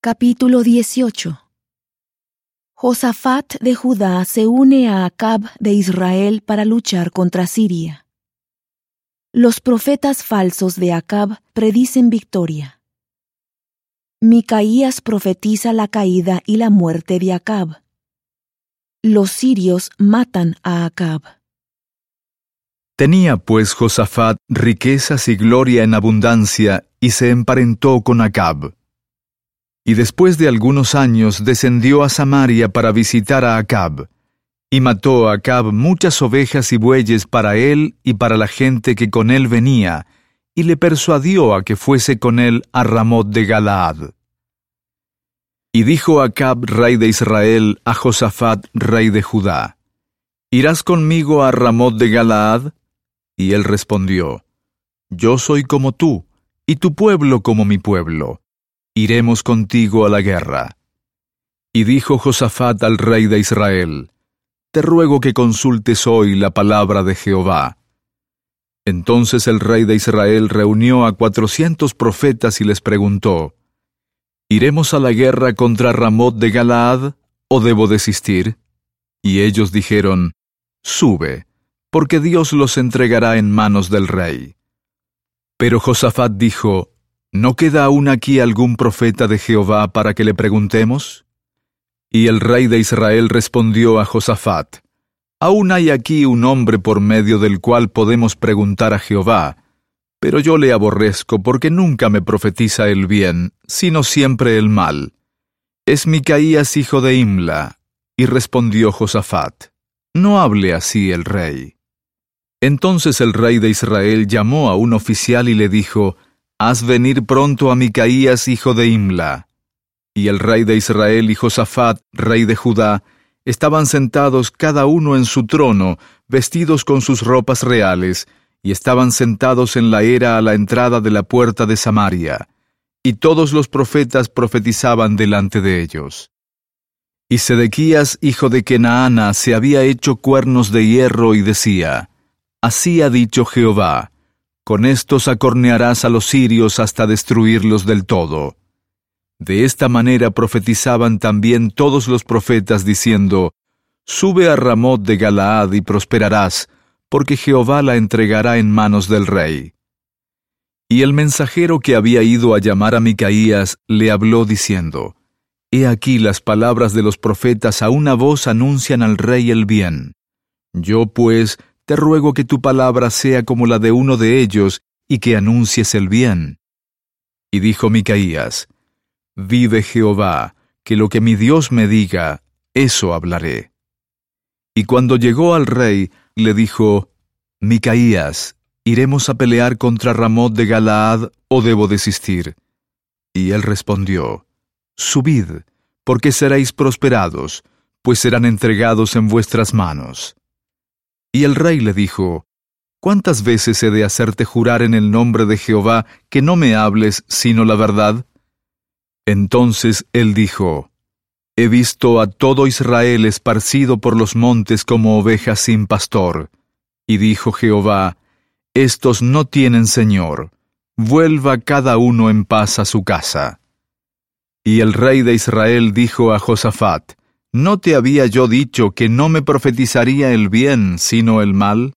Capítulo 18. Josafat de Judá se une a Acab de Israel para luchar contra Siria. Los profetas falsos de Acab predicen victoria. Micaías profetiza la caída y la muerte de Acab. Los sirios matan a Acab. Tenía pues Josafat riquezas y gloria en abundancia, y se emparentó con Acab. Y después de algunos años descendió a Samaria para visitar a Acab, y mató a Acab muchas ovejas y bueyes para él y para la gente que con él venía, y le persuadió a que fuese con él a Ramot de Galaad. Y dijo Acab, rey de Israel, a Josafat, rey de Judá: ¿Irás conmigo a Ramot de Galaad? Y él respondió: Yo soy como tú, y tu pueblo como mi pueblo. Iremos contigo a la guerra. Y dijo Josafat al rey de Israel: Te ruego que consultes hoy la palabra de Jehová. Entonces el rey de Israel reunió a 400 profetas y les preguntó: ¿Iremos a la guerra contra Ramot de Galaad, o debo desistir? Y ellos dijeron: Sube, porque Dios los entregará en manos del rey. Pero Josafat dijo: ¿No queda aún aquí algún profeta de Jehová para que le preguntemos? Y el rey de Israel respondió a Josafat: Aún hay aquí un hombre por medio del cual podemos preguntar a Jehová, pero yo le aborrezco porque nunca me profetiza el bien, sino siempre el mal. Es Micaías hijo de Imla. Y respondió Josafat: No hable así el rey. Entonces el rey de Israel llamó a un oficial y le dijo: Haz venir pronto a Micaías hijo de Imla. Y el rey de Israel y Josafat, rey de Judá, estaban sentados cada uno en su trono, vestidos con sus ropas reales, y estaban sentados en la era a la entrada de la puerta de Samaria, y todos los profetas profetizaban delante de ellos. Y Sedequías hijo de Kenaana se había hecho cuernos de hierro y decía: Así ha dicho Jehová: Con estos acornearás a los sirios hasta destruirlos del todo. De esta manera profetizaban también todos los profetas, diciendo: Sube a Ramot de Galaad y prosperarás, porque Jehová la entregará en manos del rey. Y el mensajero que había ido a llamar a Micaías le habló diciendo: He aquí las palabras de los profetas a una voz anuncian al rey el bien. Yo pues te ruego que tu palabra sea como la de uno de ellos, y que anuncies el bien. Y dijo Micaías: Vive Jehová, que lo que mi Dios me diga, eso hablaré. Y cuando llegó al rey, le dijo: Micaías, ¿iremos a pelear contra Ramot de Galaad, o debo desistir? Y él respondió: Subid, porque seréis prosperados, pues serán entregados en vuestras manos. Y el rey le dijo: ¿Cuántas veces he de hacerte jurar en el nombre de Jehová que no me hables sino la verdad? Entonces él dijo: He visto a todo Israel esparcido por los montes como ovejas sin pastor. Y dijo Jehová: Estos no tienen señor. Vuelva cada uno en paz a su casa. Y el rey de Israel dijo a Josafat: ¿No te había yo dicho que no me profetizaría el bien, sino el mal?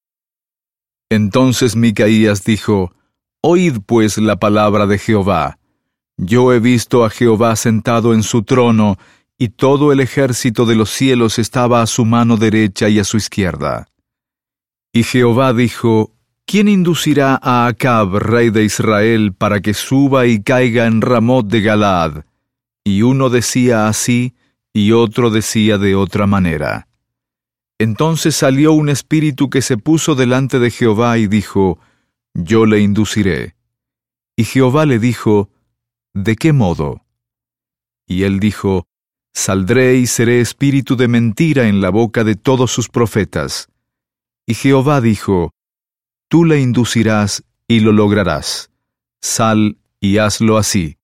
Entonces Micaías dijo: Oíd pues la palabra de Jehová. Yo he visto a Jehová sentado en su trono, y todo el ejército de los cielos estaba a su mano derecha y a su izquierda. Y Jehová dijo: ¿Quién inducirá a Acab, rey de Israel, para que suba y caiga en Ramot de Galaad? Y uno decía así, y otro decía de otra manera. Entonces salió un espíritu que se puso delante de Jehová y dijo: Yo le induciré. Y Jehová le dijo: ¿De qué modo? Y él dijo: Saldré y seré espíritu de mentira en la boca de todos sus profetas. Y Jehová dijo: Tú le inducirás y lo lograrás. Sal y hazlo así.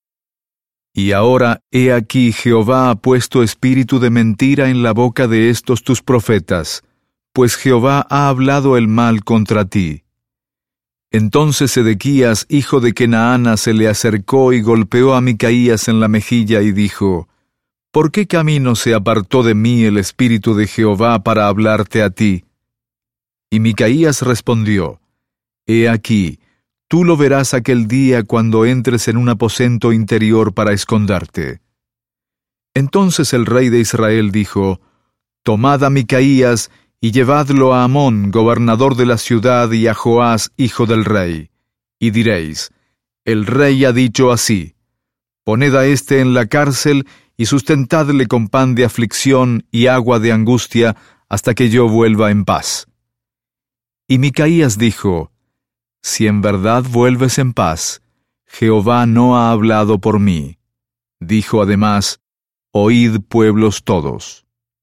Y ahora, he aquí, Jehová ha puesto espíritu de mentira en la boca de estos tus profetas, pues Jehová ha hablado el mal contra ti. Entonces Sedequías, hijo de Kenaana, se le acercó y golpeó a Micaías en la mejilla y dijo: ¿Por qué camino se apartó de mí el Espíritu de Jehová para hablarte a ti? Y Micaías respondió: He aquí, tú lo verás aquel día cuando entres en un aposento interior para esconderte. Entonces el rey de Israel dijo: Tomad a Micaías y llevadlo a Amón, gobernador de la ciudad, y a Joás, hijo del rey. Y diréis: El rey ha dicho así: Poned a éste en la cárcel y sustentadle con pan de aflicción y agua de angustia hasta que yo vuelva en paz. Y Micaías dijo: Si en verdad vuelves en paz, Jehová no ha hablado por mí. Dijo además: Oíd, pueblos todos.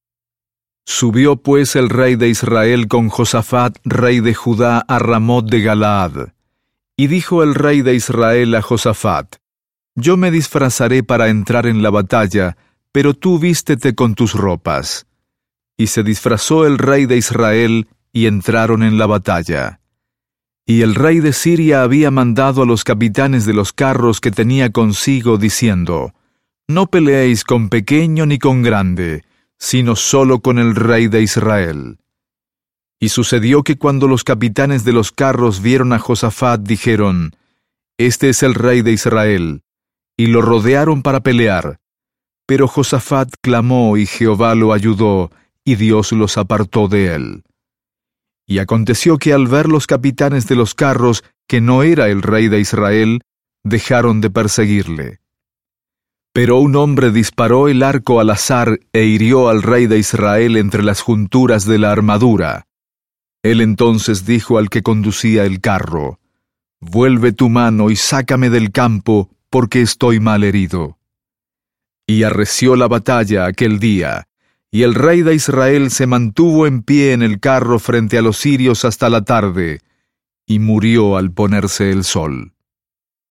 Subió pues el rey de Israel con Josafat, rey de Judá, a Ramot de Galaad. Y dijo el rey de Israel a Josafat: Yo me disfrazaré para entrar en la batalla, pero tú vístete con tus ropas. Y se disfrazó el rey de Israel, y entraron en la batalla. Y el rey de Siria había mandado a los capitanes de los carros que tenía consigo, diciendo: No peleéis con pequeño ni con grande, sino solo con el rey de Israel. Y sucedió que cuando los capitanes de los carros vieron a Josafat, dijeron: Este es el rey de Israel, y lo rodearon para pelear. Pero Josafat clamó, y Jehová lo ayudó, y Dios los apartó de él. Y aconteció que al ver los capitanes de los carros que no era el rey de Israel, dejaron de perseguirle. Pero un hombre disparó el arco al azar e hirió al rey de Israel entre las junturas de la armadura. Él entonces dijo al que conducía el carro: Vuelve tu mano y sácame del campo, porque estoy mal herido. Y arreció la batalla aquel día, y el rey de Israel se mantuvo en pie en el carro frente a los sirios hasta la tarde, y murió al ponerse el sol.